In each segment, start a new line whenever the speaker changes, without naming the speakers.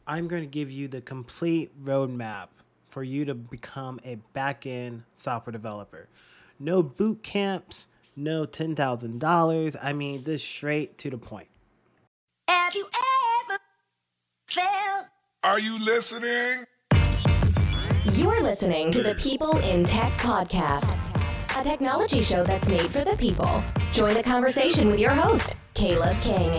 I'm going to give you the complete roadmap for you to become a back-end software developer. No boot camps, no $10,000. I mean, this straight to the point.
Have you ever felt?
Are you listening?
You're listening to the People in Tech Podcast, a technology show that's made for the people. Join the conversation with your host, Caleb King.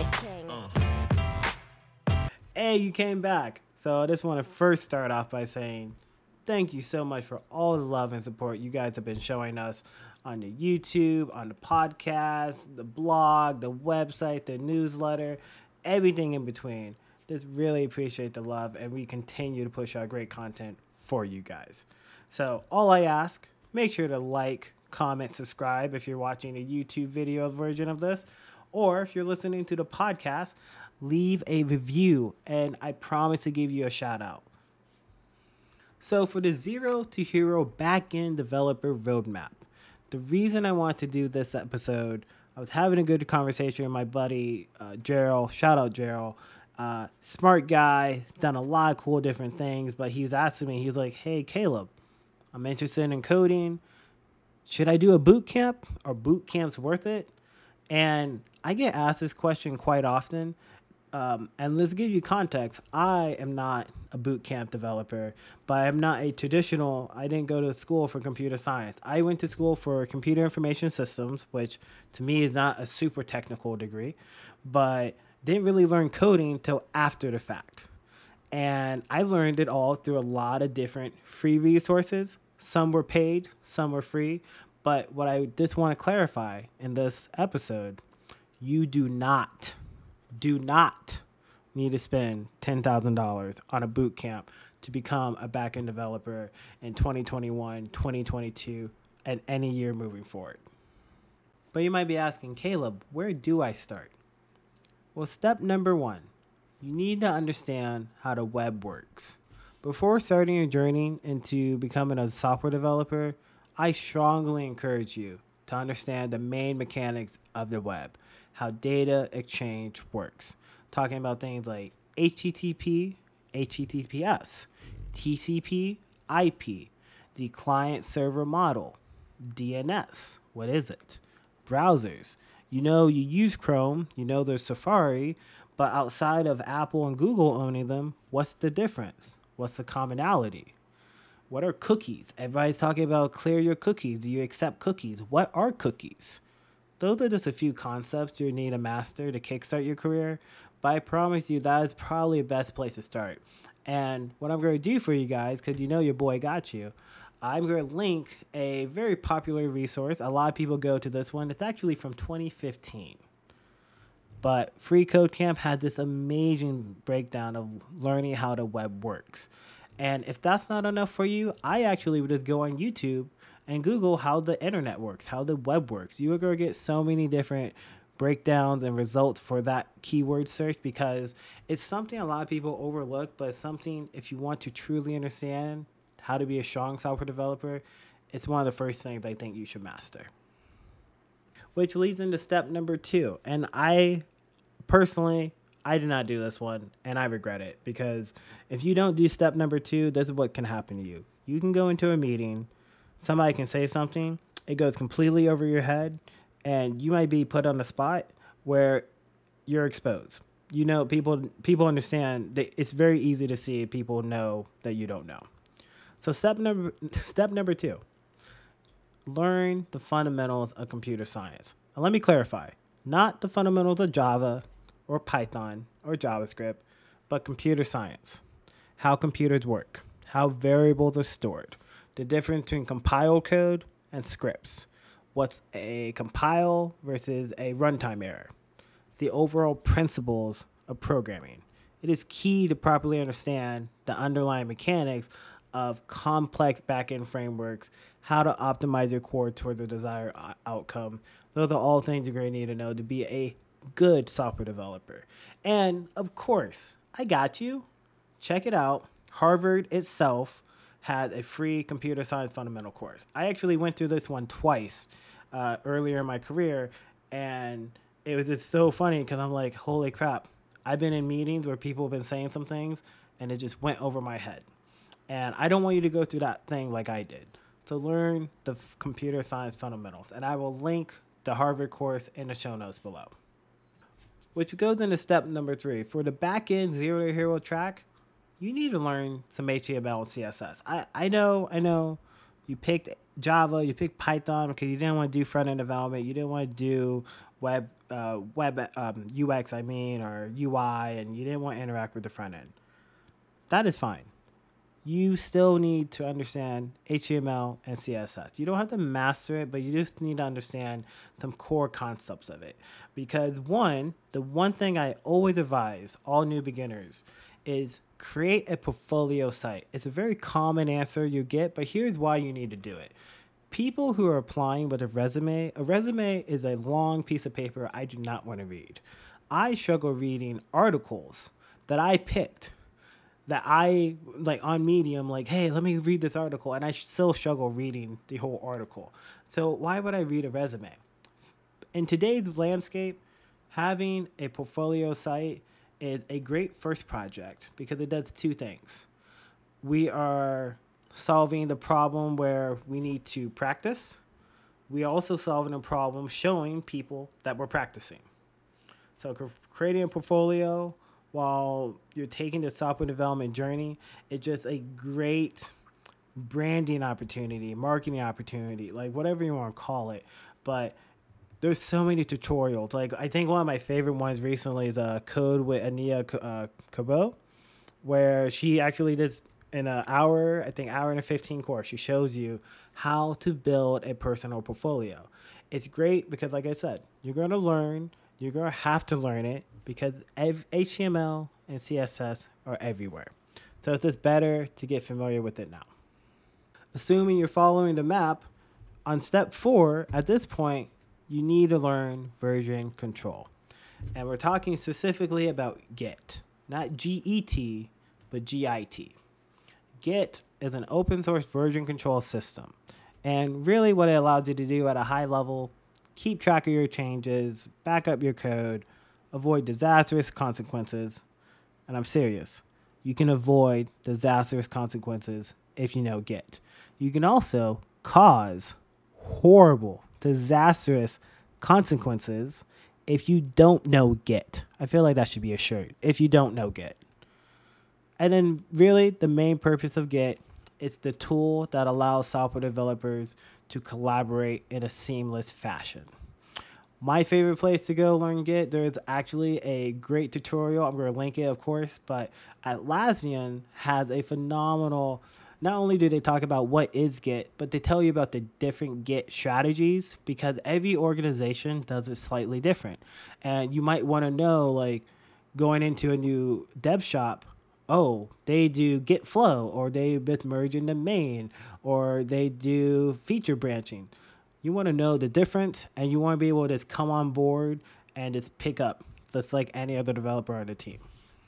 Hey, you came back. So I just want to first start off by saying thank you so much for all the love and support you guys have been showing us on the YouTube, on the podcast, the blog, the website, the newsletter, everything in between. Just really appreciate the love, and we continue to push out great content for you guys. So all I ask, make sure to like, comment, subscribe if you're watching a YouTube video version of this, or if you're listening to the podcast, leave a review, and I promise to give you a shout out. So for the Zero to Hero backend developer roadmap, the reason I want to do this episode, I was having a good conversation with my buddy Gerald. Shout out Gerald. Smart guy, done a lot of cool different things, but he was asking me, he was like, hey Caleb, I'm interested in coding. Should I do a boot camp? Are boot camps worth it? And I get asked this question quite often. And let's give you context. I am not a boot camp developer, but I'm not a traditional, I didn't go to school for computer science. I went to school for computer information systems, which to me is not a super technical degree, but didn't really learn coding till after the fact. And I learned it all through a lot of different free resources. Some were paid, some were free. But what I just want to clarify in this episode, you do not need to spend $10,000 on a boot camp to become a backend developer in 2021, 2022, and any year moving forward. But you might be asking, Caleb, where do I start? Well, step number one, you need to understand how the web works. Before starting your journey into becoming a software developer, I strongly encourage you to understand the main mechanics of the web, how data exchange works. Talking about things like HTTP, HTTPS, TCP, IP, the client server model, DNS, what is it? Browsers. You know you use Chrome, you know there's Safari, but outside of Apple and Google owning them, what's the difference? What's the commonality? What are cookies? Everybody's talking about clear your cookies. Do you accept cookies? What are cookies? Those are just a few concepts you need to master to kickstart your career, but I promise you that is probably the best place to start. And what I'm going to do for you guys, because you know your boy got you, I'm going to link a very popular resource. A lot of people go to this one. It's actually from 2015. But Free Code Camp had this amazing breakdown of learning how the web works. And if that's not enough for you, I actually would just go on YouTube and Google how the internet works, how the web works. You are going to get so many different breakdowns and results for that keyword search because it's something a lot of people overlook, but it's something if you want to truly understand how to be a strong software developer, it's one of the first things I think you should master. Which leads into step number 2. And I personally, I did not do this one, and I regret it because if you don't do step number 2, this is what can happen to you. You can go into a meeting, somebody can say something, it goes completely over your head, and you might be put on the spot where you're exposed. You know, people understand that it's very easy to see people know that you don't know. So step number 2, learn the fundamentals of computer science. And let me clarify, not the fundamentals of Java or Python or JavaScript, but computer science, how computers work, how variables are stored, the difference between compiled code and scripts, what's a compile versus a runtime error, the overall principles of programming. It is key to properly understand the underlying mechanics of complex backend frameworks, how to optimize your code towards the desired outcome. Those are all things you're going to need to know to be a good software developer. And of course, I got you. Check it out. Harvard itself had a free computer science fundamental course. I actually went through this one twice earlier in my career, and it was just so funny because I'm like, holy crap, I've been in meetings where people have been saying some things and it just went over my head. And I don't want you to go through that thing like I did. To learn the computer science fundamentals. And I will link the Harvard course in the show notes below. Which goes into step number 3. For the back-end Zero to Hero track, you need to learn some HTML and CSS. I know. You picked Java, you picked Python because you didn't want to do front-end development. You didn't want to do web UX, or UI, and you didn't want to interact with the front end. That is fine. You still need to understand HTML and CSS. You don't have to master it, but you just need to understand some core concepts of it. Because the one thing I always advise all new beginners is create a portfolio site. It's a very common answer you get, but here's why you need to do it. People who are applying with a resume is a long piece of paper I do not want to read. I struggle reading articles that I picked, that I like on Medium, like, hey, let me read this article. And I still struggle reading the whole article. So why would I read a resume? In today's landscape, having a portfolio site is a great first project because it does 2 things. We are solving the problem where we need to practice. We also solving a problem showing people that we're practicing. So creating a portfolio while you're taking the software development journey, it's just a great branding opportunity, marketing opportunity, like whatever you want to call it. But there's so many tutorials. Like I think one of my favorite ones recently is Code with Ania Cabot, where she actually did in an hour and 15 course. She shows you how to build a personal portfolio. It's great because, like I said, you're going to learn. You're going to have to learn it because HTML and CSS are everywhere. So it's just better to get familiar with it now. Assuming you're following the map, on step 4, at this point, you need to learn version control. And we're talking specifically about Git, not GET, but GIT. Git is an open source version control system. And really what it allows you to do at a high level, keep track of your changes, back up your code, avoid disastrous consequences. And I'm serious. You can avoid disastrous consequences if you know Git. You can also cause horrible, disastrous consequences if you don't know Git. I feel like that should be a shirt. If you don't know Git. And then really the main purpose of Git is the tool that allows software developers to collaborate in a seamless fashion. My favorite place to go learn Git, there's actually a great tutorial. I'm going to link it, of course, but Atlassian has a phenomenal. Not only do they talk about what is Git, but they tell you about the different Git strategies because every organization does it slightly different. And you might want to know, like, going into a new dev shop, oh, they do Git flow, or they bit merge into main, or they do feature branching. You want to know the difference, and you want to be able to just come on board and just pick up, just like any other developer on the team.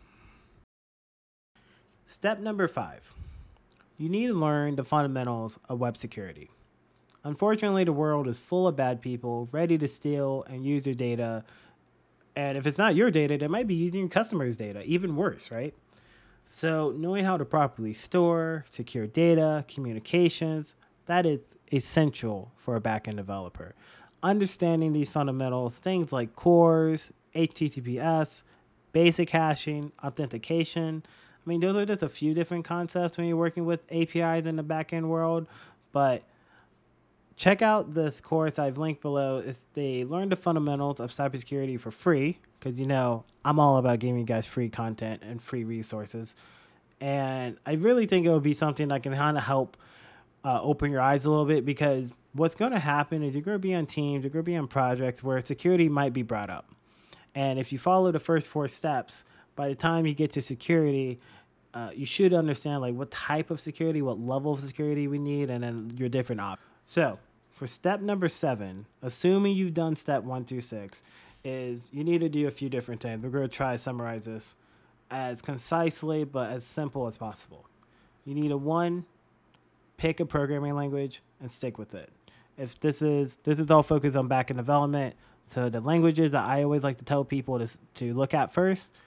Step number 5. You need to learn the fundamentals of web security. Unfortunately, the world is full of bad people ready to steal and use your data. And if it's not your data, they might be using your customers' data, even worse, right? So knowing how to properly store, secure data, communications, that is essential for a backend developer. Understanding these fundamentals, things like CORS, HTTPS, basic hashing, authentication. I mean, those are just a few different concepts when you're working with APIs in the backend world, but check out this course I've linked below. They learn the fundamentals of cybersecurity for free, because, you know, I'm all about giving you guys free content and free resources. And I really think it would be something that can kind of help open your eyes a little bit, because what's going to happen is you're going to be on teams, you're going to be on projects where security might be brought up. And if you follow the first 4 steps, by the time you get to security, you should understand like what type of security, what level of security we need, and then your different options. So for step number 7, assuming you've done step 1 through 6, is you need to do a few different things. We're going to try to summarize this as concisely but as simple as possible. You need to pick a programming language and stick with it. If this is all focused on backend development, so the languages that I always like to tell people to look at first,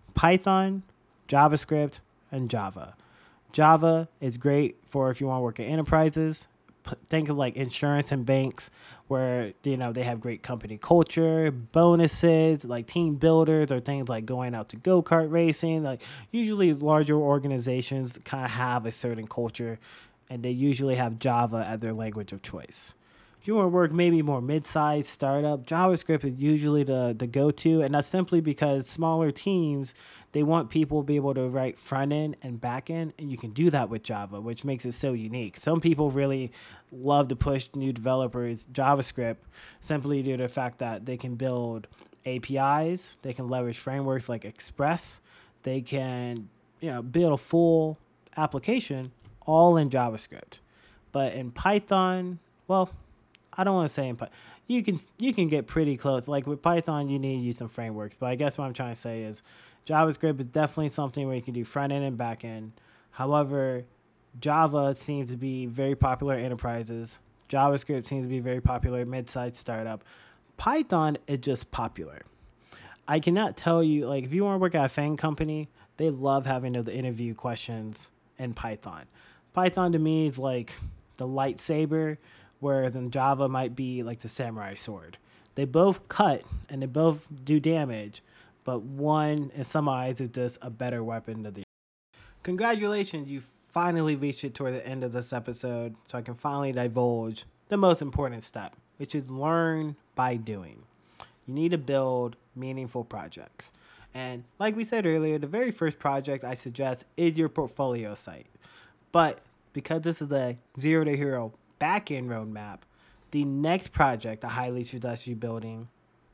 Python, JavaScript, and Java. Java is great for if you want to work at enterprises. Think of like insurance and banks where, they have great company culture, bonuses, like team builders, or things like going out to go-kart racing. Like usually larger organizations kind of have a certain culture, and they usually have Java as their language of choice. If you want to work maybe more mid-sized startup, JavaScript is usually the go-to, and that's simply because smaller teams, they want people to be able to write front end and back end, and you can do that with Java, which makes it so unique. Some people really love to push new developers JavaScript simply due to the fact that they can build APIs, they can leverage frameworks like Express, they can build a full application all in JavaScript. But in Python, well, I don't want to say in Python. You can get pretty close. Like with Python, you need to use some frameworks. But I guess what I'm trying to say is JavaScript is definitely something where you can do front end and back end. However, Java seems to be very popular at enterprises. JavaScript seems to be very popular at mid-sized startup. Python is just popular. I cannot tell you, like, if you want to work at a FANG company, they love having the interview questions in Python. Python to me is like the lightsaber, whereas in Java might be like the samurai sword. They both cut and they both do damage, but one, in some eyes, is just a better weapon than the other. Congratulations, you finally reached it toward the end of this episode, so I can finally divulge the most important step, which is learn by doing. You need to build meaningful projects. And like we said earlier, the very first project I suggest is your portfolio site. But because this is a zero to hero backend roadmap, the next project I highly suggest you building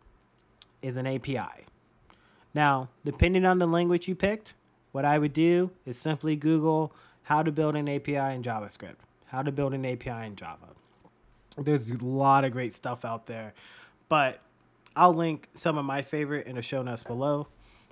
is an API. Now, depending on the language you picked, what I would do is simply Google how to build an API in JavaScript, how to build an API in Java. There's a lot of great stuff out there, but I'll link some of my favorite in the show notes below.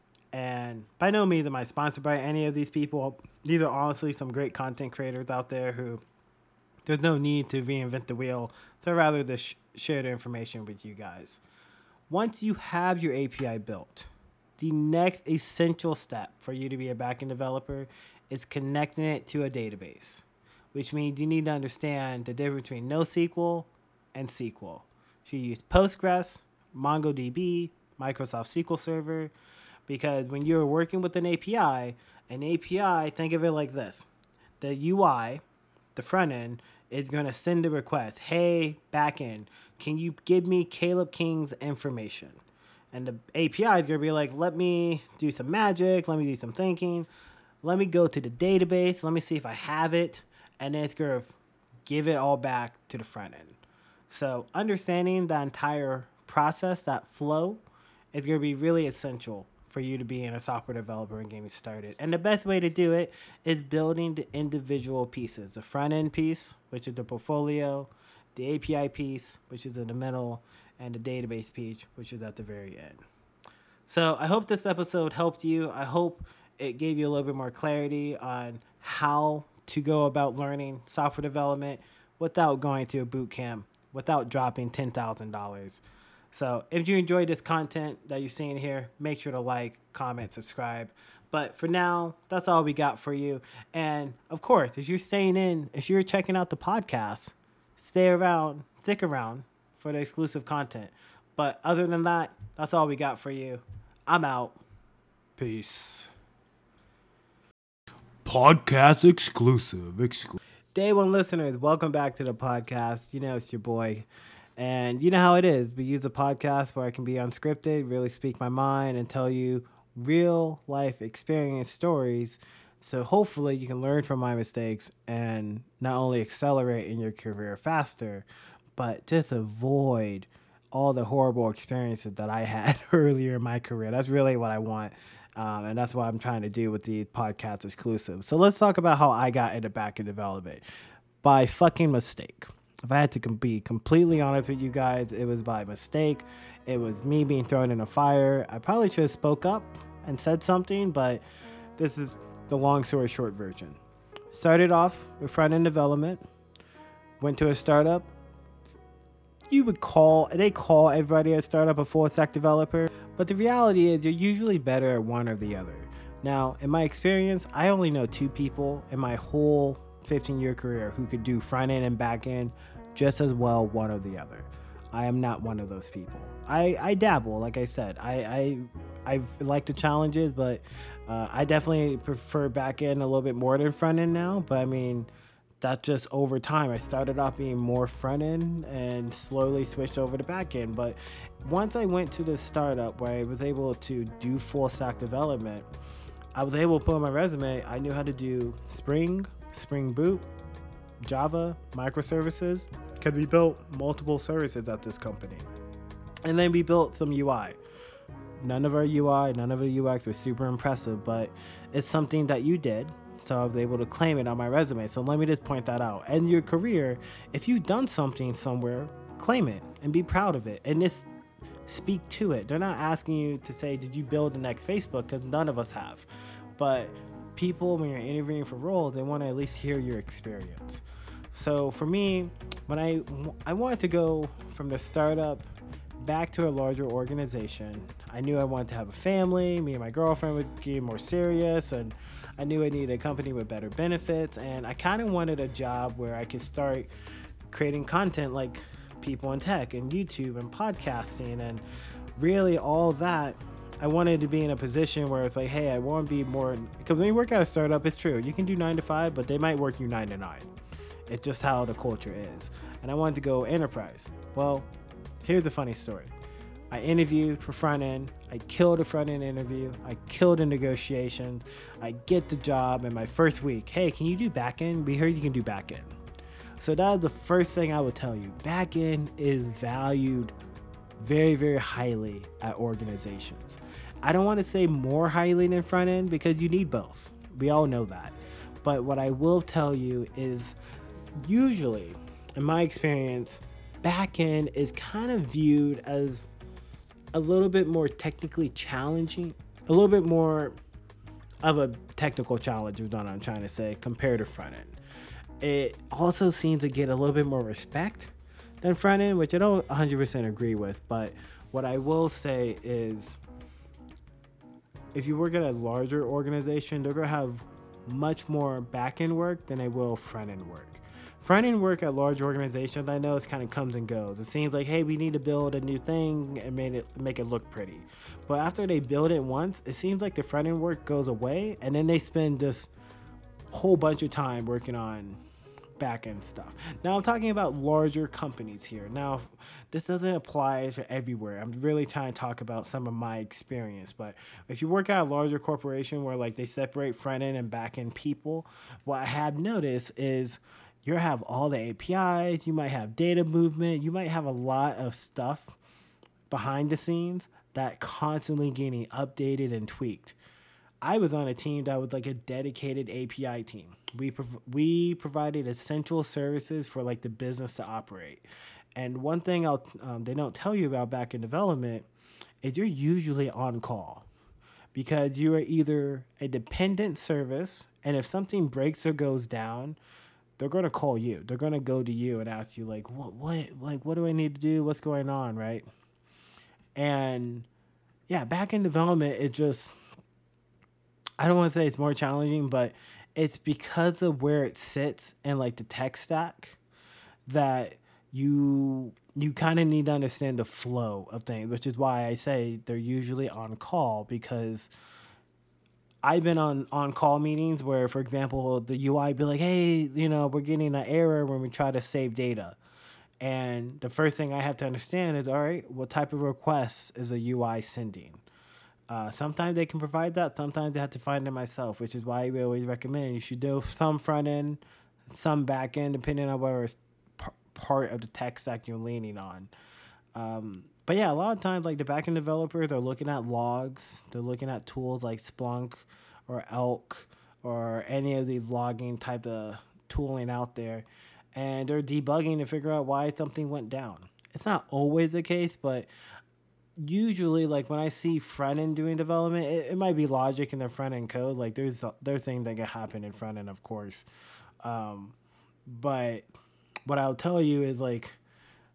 And by no means am I sponsored by any of these people. These are honestly some great content creators out there who there's no need to reinvent the wheel, so rather just share the information with you guys. Once you have your API built, the next essential step for you to be a backend developer is connecting it to a database, which means you need to understand the difference between NoSQL and SQL. So you use Postgres, MongoDB, Microsoft SQL Server, because when you're working with an API, think of it like this. The UI, the front end, is going to send a request. Hey, backend, can you give me Caleb King's information? And the API is going to be like, let me do some magic. Let me do some thinking. Let me go to the database. Let me see if I have it. And then it's going to give it all back to the front end. So understanding that entire process, that flow, is going to be really essential for you to be a software developer and getting started. And the best way to do it is building the individual pieces. The front end piece, which is the portfolio, the API piece, which is in the middle, and the database piece, which is at the very end. So I hope this episode helped you. I hope it gave you a little bit more clarity on how to go about learning software development without going to a boot camp, without dropping $10,000. So if you enjoyed this content that you're seeing here, make sure to like, comment, subscribe. But for now, that's all we got for you. And of course, if you're staying in, if you're checking out the podcast, stick around for the exclusive content. But other than that, that's all we got for you. I'm out. Peace.
Podcast exclusive.
Day one listeners, welcome back to the podcast. It's your boy. And you know how it is. We use a podcast where I can be unscripted, really speak my mind, and tell you real life experience stories. So hopefully you can learn from my mistakes and not only accelerate in your career faster, but just avoid all the horrible experiences that I had earlier in my career. That's really what I want. And that's what I'm trying to do with the podcast exclusive. So let's talk about how I got into backend development. By fucking mistake. If I had to be completely honest with you guys, it was by mistake. It was me being thrown in a fire. I probably should have spoke up and said something, but this is the long story short version. Started off with front-end development. Went to a startup. They call everybody at a startup a full-stack developer, But the reality is you're usually better at one or the other. Now, in my experience, I only know 2 people in my whole 15-year career who could do front end and back end just as well one or the other. I am not one of those people. I dabble, like I said. I like the challenges, but I definitely prefer back end a little bit more than front end now. But I mean, that's just over time. I started off being more front end and slowly switched over to back end. But once I went to this startup where I was able to do full stack development, I was able to put on my resume, I knew how to do Spring Boot, Java, microservices, because we built multiple services at this company. And then we built some UI. None of our UI, none of the UX were super impressive, but it's something that you did. So I was able to claim it on my resume. So let me just point that out. And your career, if you've done something somewhere, claim it and be proud of it. And just speak to it. They're not asking you to say, did you build the next Facebook? Because none of us have. But people, when you're interviewing for roles, they want to at least hear your experience. So for me, when I wanted to go from the startup back to a larger organization, I knew I wanted to have a family. Me and my girlfriend would get more serious, and I knew I needed a company with better benefits. And I kind of wanted a job where I could start creating content like People in Tech and YouTube and podcasting and really all that. I wanted to be in a position where it's like, hey, I want to be more, because when you work at a startup, it's true. You can do 9 to 5, but they might work you 9 to 9. It's just how the culture is. And I wanted to go enterprise. Well, here's the funny story. I interviewed for front end. I killed a front end interview. I killed a negotiation. I get the job in my first week. Hey, can you do back end? We heard you can do back end. So that is the first thing I would tell you. Back end is valued very, very highly at organizations. I don't want to say more highly than front end because you need both. We all know that. But what I will tell you is usually, in my experience, back end is kind of viewed as a little bit more technically challenging, a little bit more of a technical challenge is what I'm trying to say compared to front end. It also seems to get a little bit more respect than front end, which I don't 100% agree with. But what I will say is if you work at a larger organization, they're going to have much more back end work than they will front end work. Front end work at large organizations, I know it kind of comes and goes. It seems like, hey, we need to build a new thing and make it look pretty. But after they build it once, it seems like the front end work goes away, and then they spend this whole bunch of time working on back end stuff. Now I'm talking about larger companies here. Now this doesn't apply to everywhere. I'm really trying to talk about some of my experience, but if you work at a larger corporation where like they separate front end and back end people, what I have noticed is you have all the APIs, you might have data movement, you might have a lot of stuff behind the scenes that constantly getting updated and tweaked. I was on a team that was like a dedicated API team. We provided essential services for like the business to operate. And one thing they don't tell you about back in development is you're usually on call because you are either a dependent service, and if something breaks or goes down, they're going to call you. They're going to go to you and ask you like, what do I need to do? What's going on, right? And yeah, back in development, it just, I don't want to say it's more challenging, but it's because of where it sits in like the tech stack that you kind of need to understand the flow of things, which is why I say they're usually on call, because I've been on call meetings where, for example, the UI be like, hey, we're getting an error when we try to save data. And the first thing I have to understand is, all right, what type of requests is a UI sending? Sometimes they can provide that. Sometimes I have to find it myself, which is why we always recommend you should do some front end, some back end, depending on whether it's part of the tech stack you're leaning on. But yeah, a lot of times, like the back end developers, they're looking at logs. They're looking at tools like Splunk or Elk or any of these logging type of tooling out there. And they're debugging to figure out why something went down. It's not always the case, but usually, like when I see front end doing development, it might be logic in their front end code. Like there's things that can happen in front end, of course. But what I'll tell you is like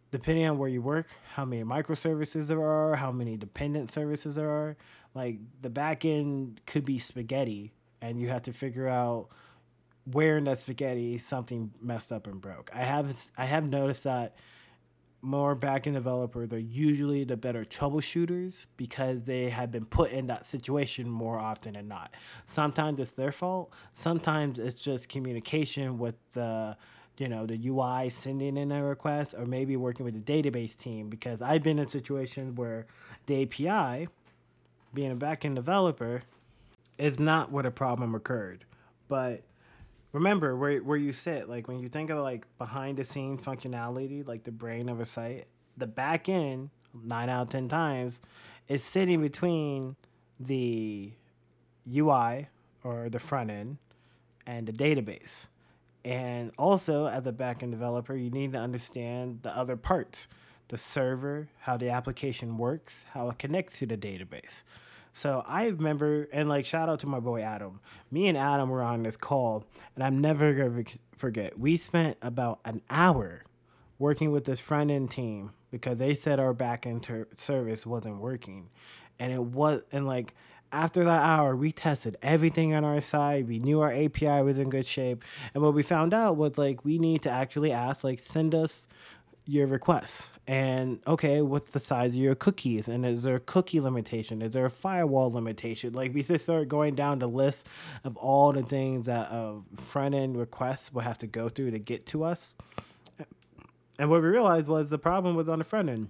depending on where you work, how many microservices there are, how many dependent services there are. Like the back end could be spaghetti, and you have to figure out where in that spaghetti something messed up and broke. I have noticed that more back end developer, they're usually the better troubleshooters because they have been put in that situation more often than not. Sometimes it's their fault. Sometimes it's just communication with the UI sending in a request, or maybe working with the database team, because I've been in situations where the API, being a back end developer, is not where the problem occurred. But remember where you sit. Like when you think of like behind the scene functionality, like the brain of a site, the back end 9 out of 10 times is sitting between the UI or the front end and the database. And also, as a back end developer, you need to understand the other parts, the server, how the application works, how it connects to the database. So I remember, and like shout out to my boy Adam. Me and Adam were on this call, and I'm never gonna forget. We spent about an hour working with this front end team because they said our back end service wasn't working, and it was, and like after that hour, we tested everything on our side. We knew our API was in good shape, and what we found out was like we need to actually ask, like, send us your requests. And okay, what's the size of your cookies? And is there a cookie limitation? Is there a firewall limitation? Like we just started going down the list of all the things that front end requests will have to go through to get to us. And what we realized was the problem was on the front end.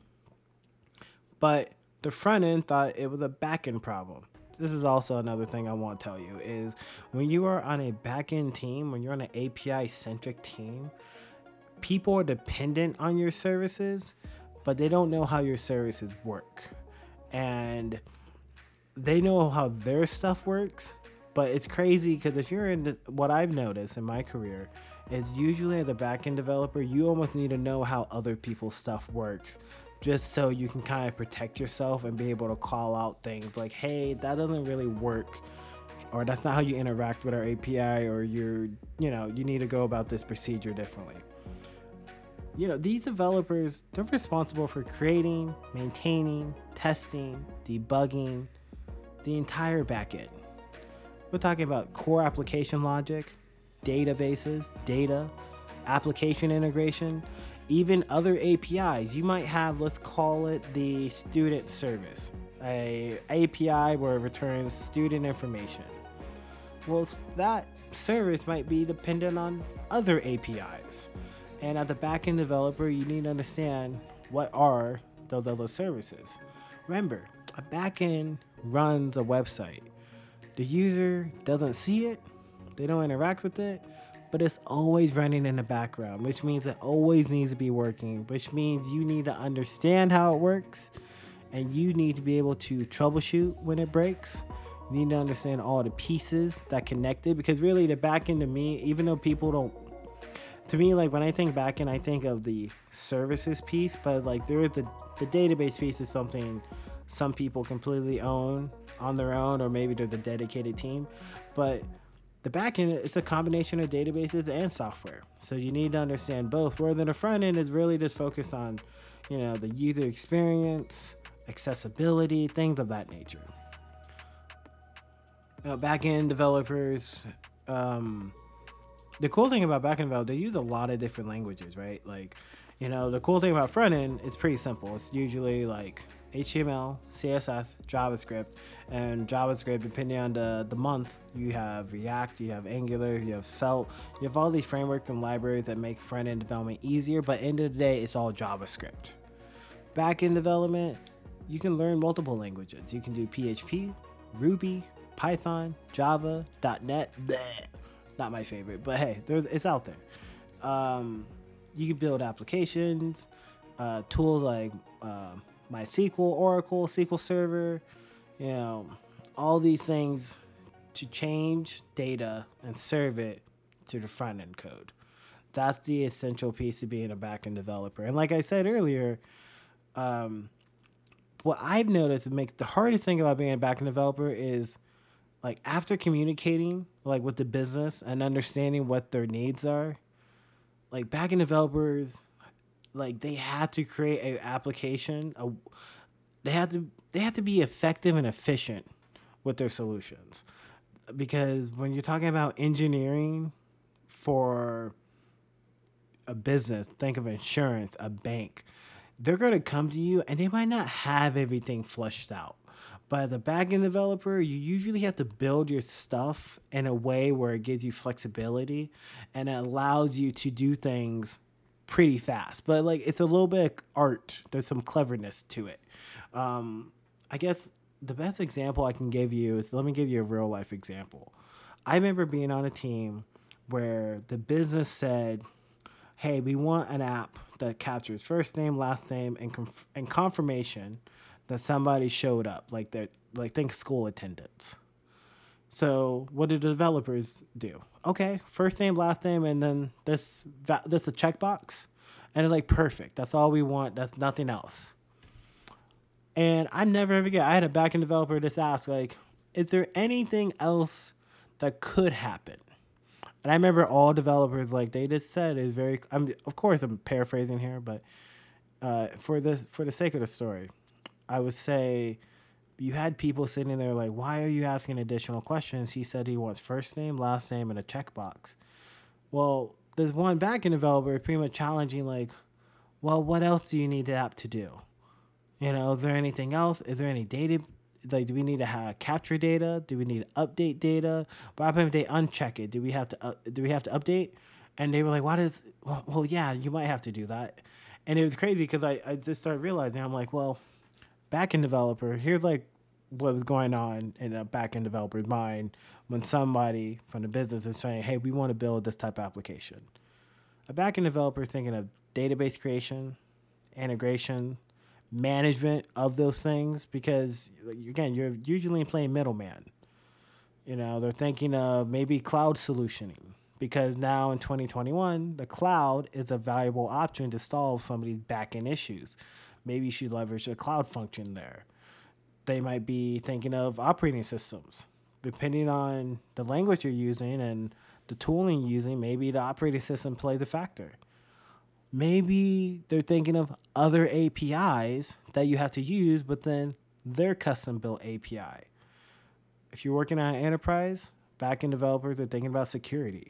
But the front end thought it was a back end problem. This is also another thing I want to tell you is when you are on a back end team, when you're on an API centric team, people are dependent on your services, but they don't know how your services work. And they know how their stuff works, but it's crazy because if you're in what I've noticed in my career is usually as a back-end developer, you almost need to know how other people's stuff works just so you can kind of protect yourself and be able to call out things like, hey, that doesn't really work, or that's not how you interact with our API, or you need to go about this procedure differently. These developers, they're responsible for creating, maintaining, testing, debugging the entire backend. We're talking about core application logic, databases, data, application integration, even other APIs. You might have, let's call it the student service, a API where it returns student information. Well, that service might be dependent on other APIs. And as a backend developer, you need to understand what are those other services. Remember, a backend runs a website. The user doesn't see it, they don't interact with it, but it's always running in the background, which means it always needs to be working, which means you need to understand how it works, and you need to be able to troubleshoot when it breaks. You need to understand all the pieces that connect it, because really the backend to me, even though people don't, to me, like when I think backend, I think of the services piece, but like there is the database piece is something some people completely own on their own, or maybe they're the dedicated team. But the backend is a combination of databases and software. So you need to understand both, where the front end is really just focused on, the user experience, accessibility, things of that nature. Backend developers, the cool thing about backend developers, they use a lot of different languages, right? Like, the cool thing about front end is pretty simple. It's usually like HTML, CSS, JavaScript, and JavaScript, depending on the month, you have React, you have Angular, you have Svelte, you have all these frameworks and libraries that make front end development easier, but end of the day, it's all JavaScript. Back end development, you can learn multiple languages. You can do PHP, Ruby, Python, Java, .NET, bleh. Not my favorite, but hey, it's out there. You can build applications, tools like MySQL, Oracle, SQL Server, all these things to change data and serve it to the front end code. That's the essential piece of being a backend developer. And like I said earlier, what I've noticed makes the hardest thing about being a backend developer is, like, after communicating like with the business and understanding what their needs are, like backend developers, like they had to create a application. They had to be effective and efficient with their solutions, because when you're talking about engineering for a business, think of insurance, a bank, they're going to come to you and they might not have everything fleshed out. But as a backend developer, you usually have to build your stuff in a way where it gives you flexibility and it allows you to do things pretty fast. But like it's a little bit of art. There's some cleverness to it. I guess the best example I can give you is, let me give you a real life example. I remember being on a team where the business said, hey, we want an app that captures first name, last name, and confirmation that somebody showed up, like think school attendance. So what do the developers do? Okay, first name, last name, and then this a checkbox, and it's like perfect. That's all we want. That's nothing else. And I never ever I had a backend developer just ask, like, is there anything else that could happen? And I remember all developers, like, they just said is very. Of course, I'm paraphrasing here, but for the sake of the story, I would say you had people sitting there like, why are you asking additional questions? He said he wants first name, last name, and a checkbox. Well, there's one backend developer pretty much challenging, like, well, what else do you need the app to do? You know, is there anything else? Is there any data? Like, do we need to have capture data? Do we need to update data? What happens if they uncheck it? Do we have to update? And they were like, well, yeah, you might have to do that. And it was crazy because I just started realizing, I'm like, well, backend developer, here's like what was going on in a backend developer's mind when somebody from the business is saying, hey, we want to build this type of application. A backend developer is thinking of database creation, integration, management of those things, because again, you're usually playing middleman. You know, they're thinking of maybe cloud solutioning, because now in 2021, the cloud is a valuable option to solve somebody's backend issues. Maybe you should leverage a cloud function there. They might be thinking of operating systems. Depending on the language you're using and the tooling you're using, maybe the operating system plays a factor. Maybe they're thinking of other APIs that you have to use, but then their custom-built API. If you're working on an enterprise, backend developers are thinking about security.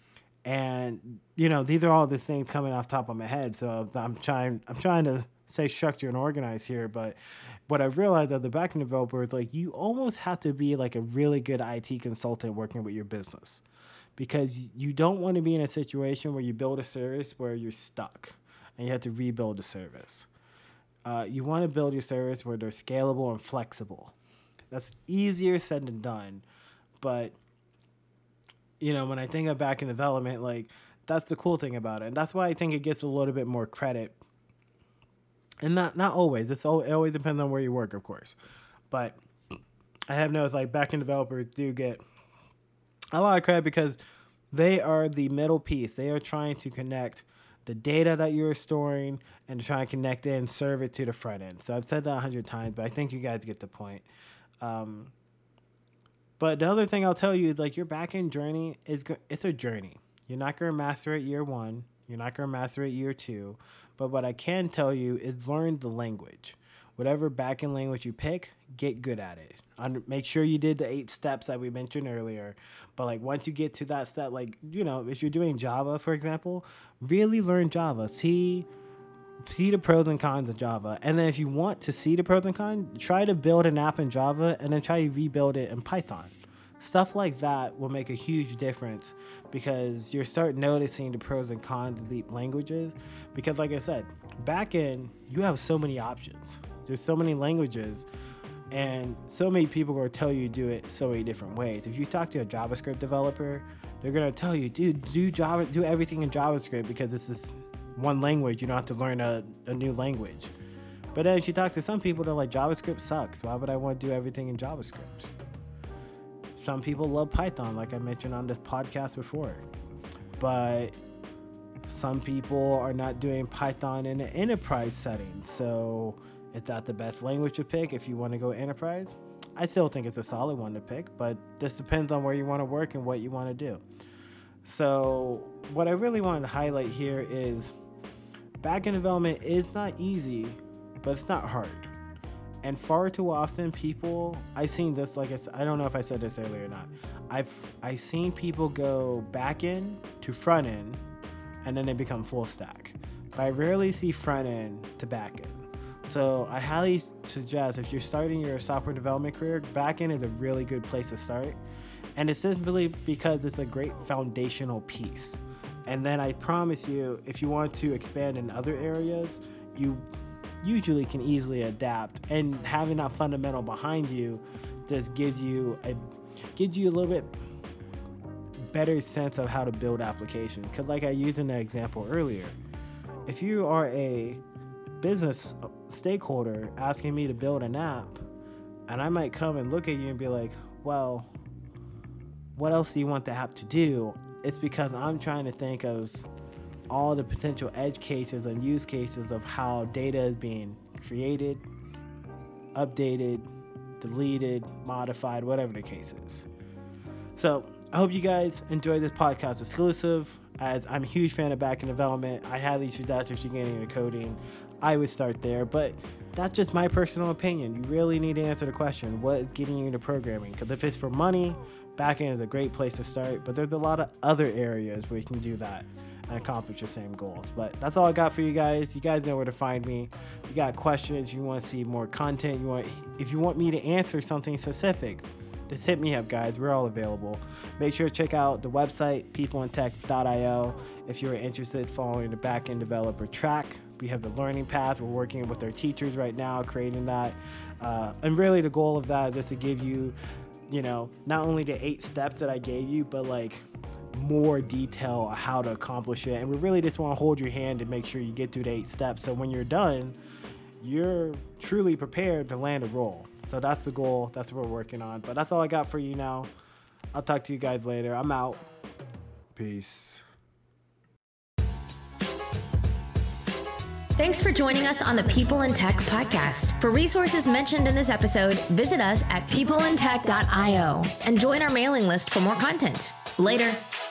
And, you know, these are all the things coming off top of my head, so I'm trying to say structure and organize here, but what I've realized as the backend developer is, like, you almost have to be like a really good IT consultant working with your business, because you don't want to be in a situation where you build a service where you're stuck and you have to rebuild the service. You want to build your service where they're scalable and flexible. That's easier said than done, but you know, when I think of backend development, like, that's the cool thing about it, and that's why I think it gets a little bit more credit. And not always. It always depends on where you work, of course. But I have noticed, like, backend developers do get a lot of credit because they are the middle piece. They are trying to connect the data that you're storing and try to connect it and serve it to the front end. So I've said that 100 times, but I think you guys get the point. But the other thing I'll tell you is, like, your backend journey it's a journey. You're not going to master it year one. You're not going to master it year two. But what I can tell you is learn the language. Whatever backend language you pick, get good at it. Make sure you did the 8 steps that we mentioned earlier. But, like, once you get to that step, like, you know, if you're doing Java, for example, really learn Java. See the pros and cons of Java. And then if you want to see the pros and cons, try to build an app in Java and then try to rebuild it in Python. Stuff like that will make a huge difference, because you'll start noticing the pros and cons of the languages. Because, like I said, backend, you have so many options. There's so many languages, and so many people are going to tell you to do it so many different ways. If you talk to a JavaScript developer, they're going to tell you, dude, do everything in JavaScript because it's this one language. You don't have to learn a new language. But then if you talk to some people, they're like, JavaScript sucks. Why would I want to do everything in JavaScript? Some people love Python, like I mentioned on this podcast before. But some people are not doing Python in an enterprise setting. So is that the best language to pick if you want to go enterprise? I still think it's a solid one to pick, but this depends on where you want to work and what you want to do. So what I really wanted to highlight here is backend development is not easy, but it's not hard. And far too often I've seen this, like I don't know if I said this earlier or not. I've seen people go back end to front end and then they become full stack. But I rarely see front end to back end. So I highly suggest if you're starting your software development career, back end is a really good place to start. And it's simply because it's a great foundational piece. And then I promise you, if you want to expand in other areas, you usually can easily adapt. And having that fundamental behind you just gives you a little bit better sense of how to build applications. Because like I used in the example earlier, if you are a business stakeholder asking me to build an app, and I might come and look at you and be like, well, what else do you want the app to do? It's because I'm trying to think of all the potential edge cases and use cases of how data is being created, updated, deleted, modified, whatever the case is. So I hope you guys enjoy this podcast exclusive, as I'm a huge fan of backend development. I highly suggest if you're getting into coding, I would start there, but that's just my personal opinion. You really need to answer the question, what is getting you into programming? Because if it's for money, backend is a great place to start, but there's a lot of other areas where you can do that and accomplish the same goals. But that's all I got for you guys. You guys know where to find me. If you got questions, you want to see more content, if you want me to answer something specific, just hit me up, guys. We're all available. Make sure to check out the website, peopleintech.io, if you're interested in following the backend developer track. We have the learning path. We're working with our teachers right now, creating that. And really the goal of that is just to give you, not only the 8 steps that I gave you, but like more detail on how to accomplish it. And we really just want to hold your hand and make sure you get through the 8 steps. So when you're done, you're truly prepared to land a role. So that's the goal. That's what we're working on. But that's all I got for you now. I'll talk to you guys later. I'm out. Peace.
Thanks for joining us on the People in Tech podcast. For resources mentioned in this episode, visit us at peopleintech.io and join our mailing list for more content. Later.